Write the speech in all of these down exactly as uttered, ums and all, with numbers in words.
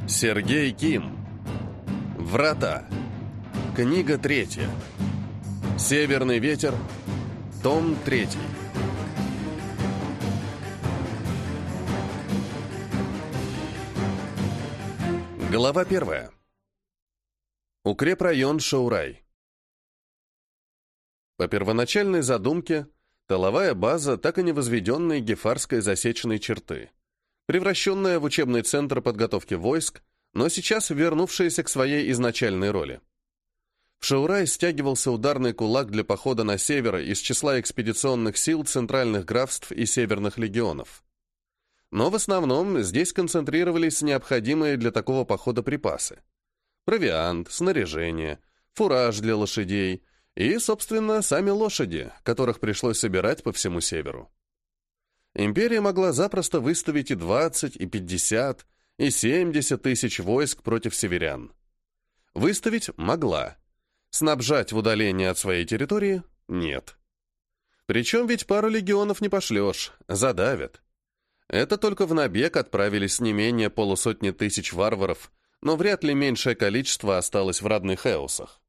Сергей Ким. Врата. Книга третья. Северный ветер. Том третий. Глава первая. Укрепрайон Шоурай. По первоначальной задумке, тыловая база так и не возведенной Гефарской засечной черты, превращенная в учебный центр подготовки войск, но сейчас вернувшаяся к своей изначальной роли. В Шоурай стягивался ударный кулак для похода на север из числа экспедиционных сил центральных графств и северных легионов. Но в основном здесь концентрировались необходимые для такого похода припасы. Провиант, снаряжение, фураж для лошадей и, собственно, сами лошади, которых пришлось собирать по всему северу. Империя могла запросто выставить и двадцать, и пятьдесят, и семьдесят тысяч войск против северян. Выставить могла. Снабжать в удалении от своей территории – нет. Причем ведь пару легионов не пошлешь, задавят. Это только в набег отправились не менее полусотни тысяч варваров, но вряд ли меньшее количество осталось в родных Эосах.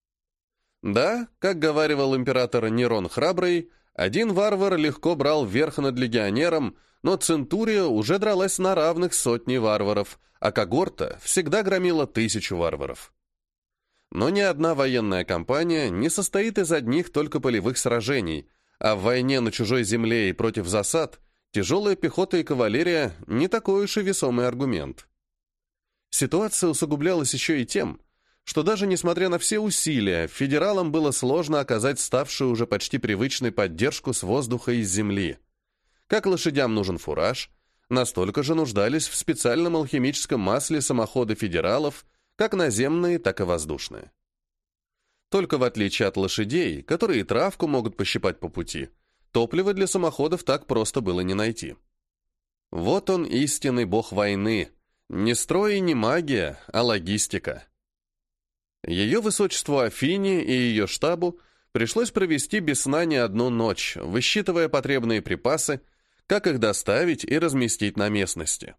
Да, как говаривал император Нерон Храбрый, один варвар легко брал верх над легионером, но Центурия уже дралась на равных с сотней варваров, а когорта всегда громила тысячу варваров. Но ни одна военная кампания не состоит из одних только полевых сражений, а в войне на чужой земле и против засад тяжелая пехота и кавалерия – не такой уж и весомый аргумент. Ситуация усугублялась еще и тем, что даже несмотря на все усилия, федералам было сложно оказать ставшую уже почти привычной поддержку с воздуха и с земли. Как лошадям нужен фураж, настолько же нуждались в специальном алхимическом масле самоходы федералов, как наземные, так и воздушные. Только в отличие от лошадей, которые травку могут пощипать по пути, топлива для самоходов так просто было не найти. Вот он, истинный бог войны, не строй и не магия, а логистика. Ее высочеству Афине и ее штабу пришлось провести без сна не одну ночь, высчитывая потребные припасы, как их доставить и разместить на местности.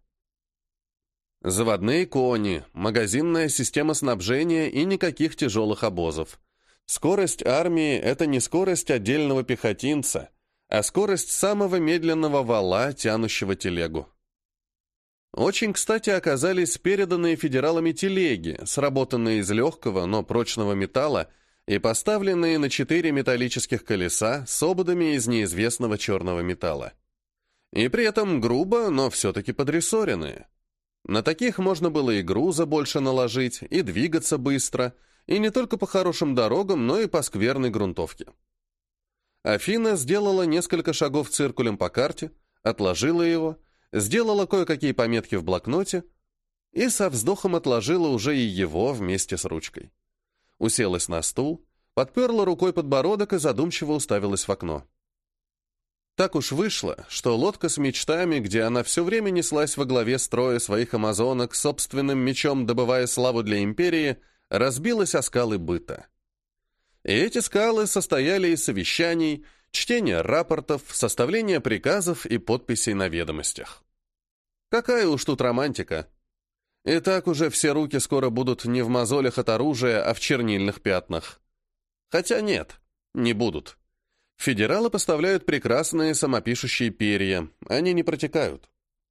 Заводные кони, магазинная система снабжения и никаких тяжелых обозов. Скорость армии – это не скорость отдельного пехотинца, а скорость самого медленного вала, тянущего телегу. Очень кстати оказались переданные федералами телеги, сработанные из легкого, но прочного металла и поставленные на четыре металлических колеса с ободами из неизвестного черного металла. И при этом грубо, но все-таки подрессоренные. На таких можно было и груза больше наложить, и двигаться быстро, и не только по хорошим дорогам, но и по скверной грунтовке. Афина сделала несколько шагов циркулем по карте, отложила его, сделала кое-какие пометки в блокноте и со вздохом отложила уже и его вместе с ручкой. Уселась на стул, подперла рукой подбородок и задумчиво уставилась в окно. Так уж вышло, что лодка с мечтами, где она все время неслась во главе строя своих амазонок, собственным мечом добывая славу для империи, разбилась о скалы быта. И эти скалы состояли из совещаний, чтения рапортов, составления приказов и подписей на ведомостях. Какая уж тут романтика. И так уже все руки скоро будут не в мозолях от оружия, а в чернильных пятнах. Хотя нет, не будут. Федералы поставляют прекрасные самопишущие перья, они не протекают.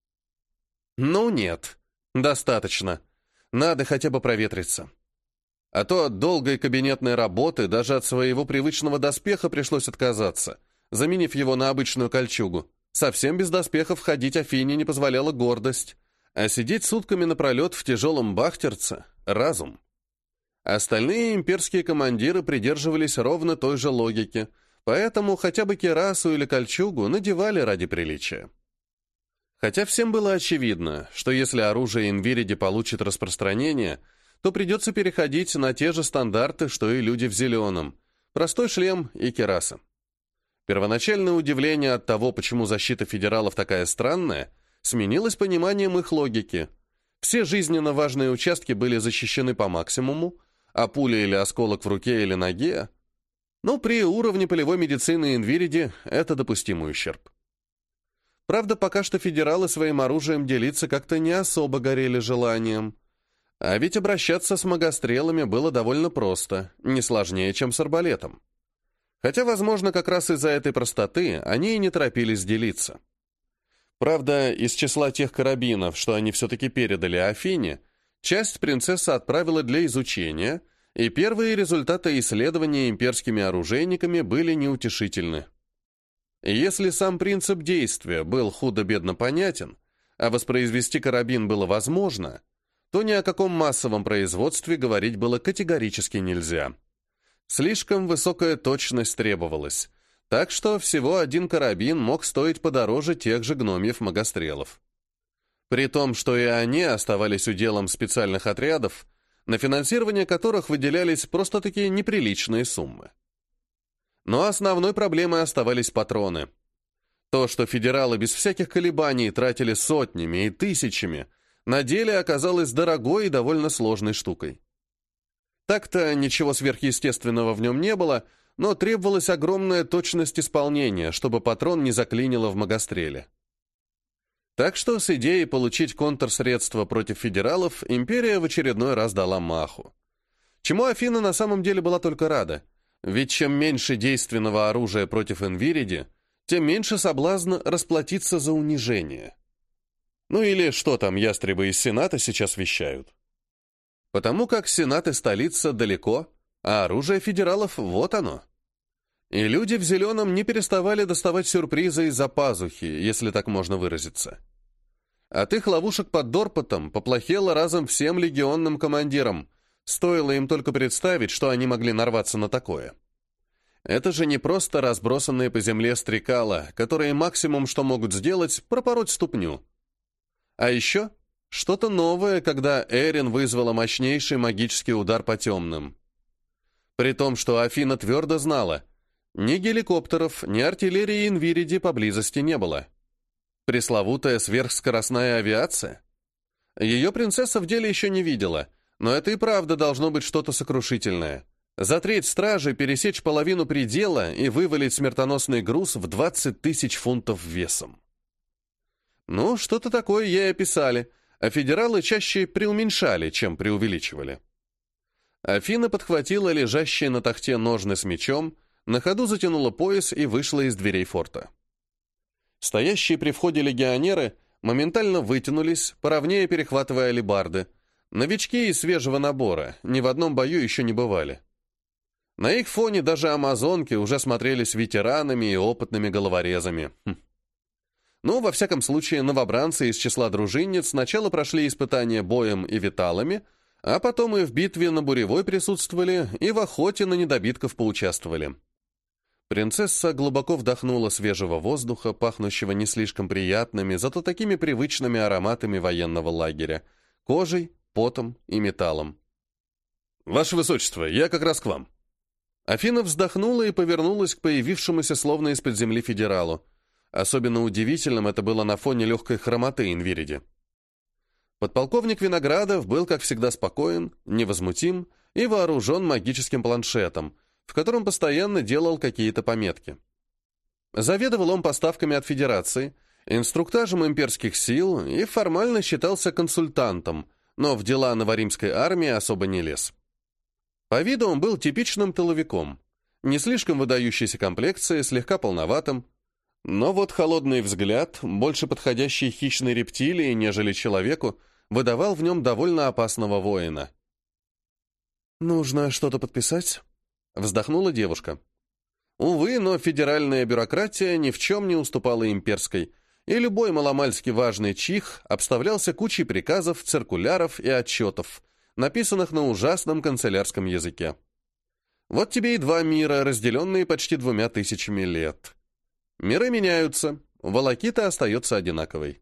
Ну нет, достаточно. Надо хотя бы проветриться. А то от долгой кабинетной работы даже от своего привычного доспеха пришлось отказаться, заменив его на обычную кольчугу. Совсем без доспехов ходить Афине не позволяла гордость, а сидеть сутками напролет в тяжелом бахтерце — разум. Остальные имперские командиры придерживались ровно той же логики, поэтому хотя бы кирасу или кольчугу надевали ради приличия. Хотя всем было очевидно, что если оружие Инвириди получит распространение, то придется переходить на те же стандарты, что и люди в зеленом – простой шлем и кираса. Первоначальное удивление от того, почему защита федералов такая странная, сменилось пониманием их логики. Все жизненно важные участки были защищены по максимуму, а пуля или осколок в руке или ноге, но при уровне полевой медицины Инвириди это допустимый ущерб. Правда, пока что федералы своим оружием делиться как-то не особо горели желанием. А ведь обращаться с магострелами было довольно просто, не сложнее, чем с арбалетом. Хотя, возможно, как раз из-за этой простоты они и не торопились делиться. Правда, из числа тех карабинов, что они все-таки передали Афине, часть принцесса отправила для изучения, и первые результаты исследования имперскими оружейниками были неутешительны. Если сам принцип действия был худо-бедно понятен, а воспроизвести карабин было возможно, то ни о каком массовом производстве говорить было категорически нельзя. Слишком высокая точность требовалась, так что всего один карабин мог стоить подороже тех же гномьев-магострелов. При том, что и они оставались уделом специальных отрядов, на финансирование которых выделялись просто-таки неприличные суммы. Но основной проблемой оставались патроны. То, что федералы без всяких колебаний тратили сотнями и тысячами, на деле оказалось дорогой и довольно сложной штукой. Так-то ничего сверхъестественного в нем не было, но требовалась огромная точность исполнения, чтобы патрон не заклинило в магостреле. Так что с идеей получить контрсредства против федералов империя в очередной раз дала маху. Чему Афина на самом деле была только рада, ведь чем меньше действенного оружия против Инвириди, тем меньше соблазн расплатиться за унижение. Ну или что там ястребы из Сената сейчас вещают. Потому как Сенат и столица далеко, а оружие федералов вот оно. И люди в зеленом не переставали доставать сюрпризы из-за пазухи, если так можно выразиться. От их ловушек под Дорпотом поплохело разом всем легионным командирам, стоило им только представить, что они могли нарваться на такое. Это же не просто разбросанные по земле стрекала, которые максимум, что могут сделать, пропороть ступню. А еще что-то новое, когда Эрин вызвала мощнейший магический удар по темным. При том, что Афина твердо знала, ни геликоптеров, ни артиллерии Инвириди поблизости не было. Пресловутая сверхскоростная авиация? Ее принцесса в деле еще не видела, но это и правда должно быть что-то сокрушительное. За треть стражи пересечь половину предела и вывалить смертоносный груз в двадцать тысяч фунтов весом. Ну, что-то такое ей описали, а федералы чаще преуменьшали, чем преувеличивали. Афина подхватила лежащие на тахте ножны с мечом, на ходу затянула пояс и вышла из дверей форта. Стоящие при входе легионеры моментально вытянулись, поровнее перехватывая алебарды. Новички из свежего набора, ни в одном бою еще не бывали. На их фоне даже амазонки уже смотрелись ветеранами и опытными головорезами. Хм. Ну, во всяком случае, новобранцы из числа дружинниц сначала прошли испытания боем и виталами, а потом и в битве на Буревой присутствовали, и в охоте на недобитков поучаствовали. Принцесса глубоко вдохнула свежего воздуха, пахнущего не слишком приятными, зато такими привычными ароматами военного лагеря — кожей, потом и металлом. «Ваше Высочество, я как раз к вам». Афина вздохнула и повернулась к появившемуся словно из-под земли федералу. Особенно удивительным это было на фоне легкой хромоты Инвириди. Подполковник Виноградов был, как всегда, спокоен, невозмутим и вооружен магическим планшетом, в котором постоянно делал какие-то пометки. Заведовал он поставками от Федерации, инструктажем имперских сил и формально считался консультантом, но в дела новоримской армии особо не лез. По виду он был типичным тыловиком, не слишком выдающейся комплекции, слегка полноватым, но вот холодный взгляд, больше подходящий хищной рептилии, нежели человеку, выдавал в нем довольно опасного воина. «Нужно что-то подписать?» — вздохнула девушка. Увы, но федеральная бюрократия ни в чем не уступала имперской, и любой маломальски важный чих обставлялся кучей приказов, циркуляров и отчетов, написанных на ужасном канцелярском языке. Вот тебе и два мира, разделенные почти двумя тысячами лет. Миры меняются, волокита остается одинаковой.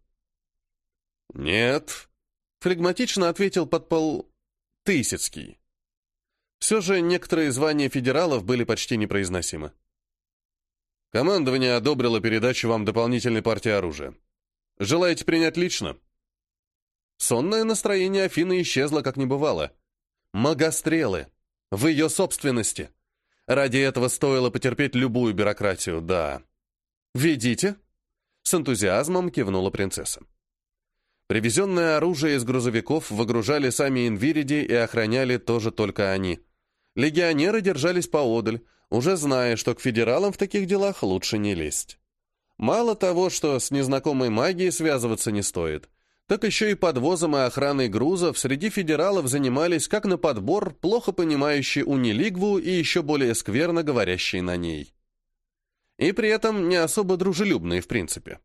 «Нет», — флегматично ответил подпол... Тысяцкий. Все же некоторые звания федералов были почти непроизносимы. «Командование одобрило передачу вам дополнительной партии оружия. Желаете принять лично?» Сонное настроение Афины исчезло, как не бывало. Магострелы. В ее собственности. Ради этого стоило потерпеть любую бюрократию, да. «Ведите?» — с энтузиазмом кивнула принцесса. Привезенное оружие из грузовиков выгружали сами инвириди и охраняли тоже только они. Легионеры держались поодаль, уже зная, что к федералам в таких делах лучше не лезть. Мало того, что с незнакомой магией связываться не стоит, так еще и подвозом и охраной грузов среди федералов занимались как на подбор плохо понимающие унилигву и еще более скверно говорящие на ней. И при этом не особо дружелюбные в принципе.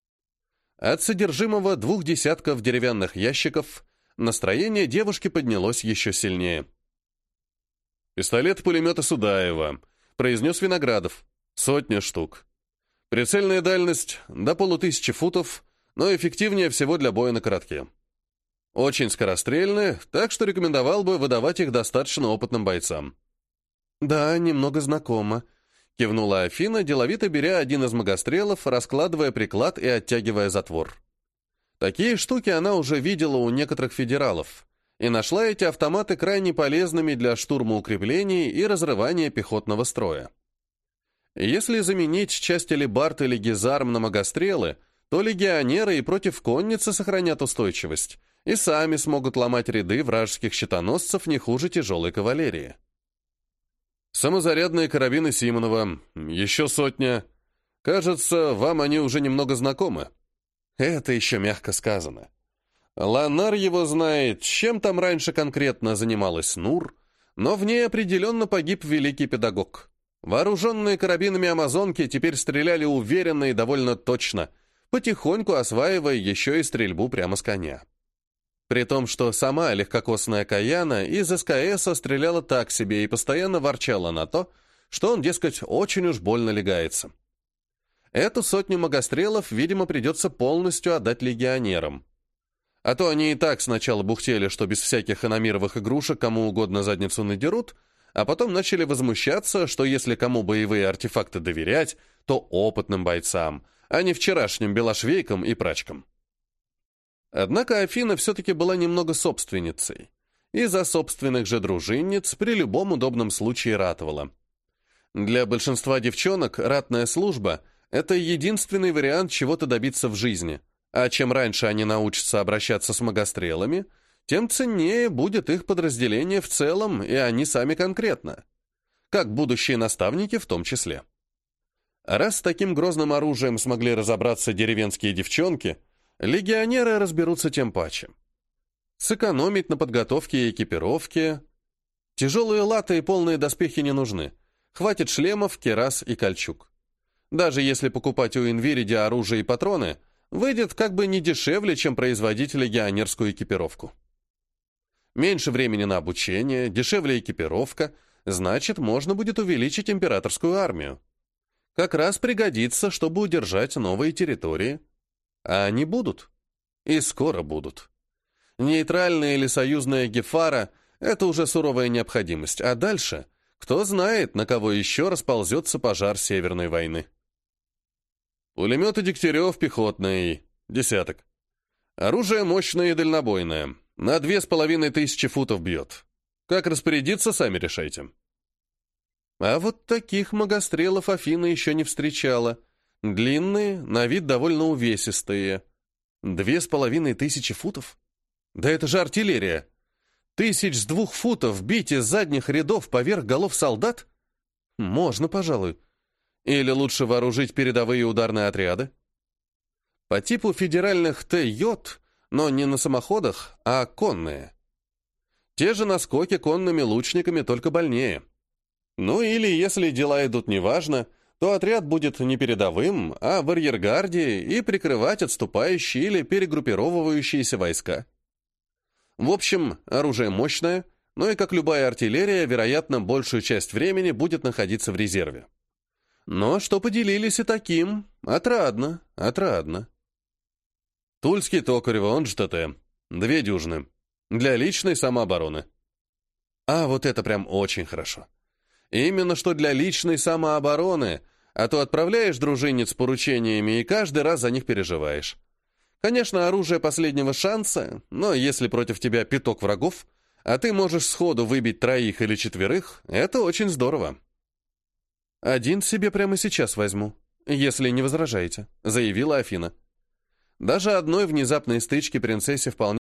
От содержимого двух десятков деревянных ящиков настроение девушки поднялось еще сильнее. «Пистолет пулемета Судаева», — произнес Виноградов. «Сотня штук. Прицельная дальность до полутысячи футов, но эффективнее всего для боя на коротке. Очень скорострельны, так что рекомендовал бы выдавать их достаточно опытным бойцам». «Да, немного знакомо», — кивнула Афина, деловито беря один из магострелов, раскладывая приклад и оттягивая затвор. Такие штуки она уже видела у некоторых федералов и нашла эти автоматы крайне полезными для штурма укреплений и разрывания пехотного строя. Если заменить части лебард или гизарм на магострелы, то легионеры и против конницы сохранят устойчивость и сами смогут ломать ряды вражеских щитоносцев не хуже тяжелой кавалерии. Самозарядные карабины Симонова, еще сотня. Кажется, вам они уже немного знакомы. Это еще мягко сказано. Ланар его знает, чем там раньше конкретно занималась Нур, но в ней определенно погиб великий педагог. Вооруженные карабинами амазонки теперь стреляли уверенно и довольно точно, потихоньку осваивая еще и стрельбу прямо с коня. При том, что сама легкокосная Каяна из СКСа стреляла так себе и постоянно ворчала на то, что он, дескать, очень уж больно легается. Эту сотню магострелов, видимо, придется полностью отдать легионерам. А то они и так сначала бухтели, что без всяких иномировых игрушек кому угодно задницу надерут, а потом начали возмущаться, что если кому боевые артефакты доверять, то опытным бойцам, а не вчерашним белошвейкам и прачкам. Однако Афина все-таки была немного собственницей, и за собственных же дружинниц при любом удобном случае ратовала. Для большинства девчонок ратная служба — это единственный вариант чего-то добиться в жизни, а чем раньше они научатся обращаться с магострелами, тем ценнее будет их подразделение в целом, и они сами конкретно, как будущие наставники в том числе. А раз с таким грозным оружием смогли разобраться деревенские девчонки, легионеры разберутся тем паче. Сэкономить на подготовке и экипировке. Тяжелые латы и полные доспехи не нужны. Хватит шлемов, кирас и кольчуг. Даже если покупать у Инвириди оружие и патроны, выйдет как бы не дешевле, чем производить легионерскую экипировку. Меньше времени на обучение, дешевле экипировка, значит, можно будет увеличить императорскую армию. Как раз пригодится, чтобы удержать новые территории. А они будут. И скоро будут. Нейтральная или союзная Гефара — это уже суровая необходимость, а дальше, кто знает, на кого еще расползется пожар Северной войны. Пулеметы Дегтярев пехотный, десяток. Оружие мощное и дальнобойное, на две с половиной тысячи футов бьет. Как распорядиться, сами решайте. А вот таких магострелов Афина еще не встречала. Длинные, на вид довольно увесистые. Две с половиной тысячи футов? Да это же артиллерия. Тысяч с двух футов бить из задних рядов поверх голов солдат? Можно, пожалуй. Или лучше вооружить передовые ударные отряды? По типу федеральных Т-йод, но не на самоходах, а конные. Те же наскоки конными лучниками, только больнее. Ну или, если дела идут неважно, то отряд будет не передовым, а в арьергарде и прикрывать отступающие или перегруппировывающиеся войска. В общем, оружие мощное, но и, как любая артиллерия, вероятно, большую часть времени будет находиться в резерве. Но что поделились и таким, отрадно, отрадно. Тульский Токарева, он же ТТ. Две дюжины. Для личной самообороны. А вот это прям очень хорошо. Именно что для личной самообороны, а то отправляешь дружинниц с поручениями и каждый раз за них переживаешь. Конечно, оружие последнего шанса, но если против тебя пяток врагов, а ты можешь сходу выбить троих или четверых, это очень здорово. «Один себе прямо сейчас возьму, если не возражаете», — заявила Афина. Даже одной внезапной стычки принцессе вполне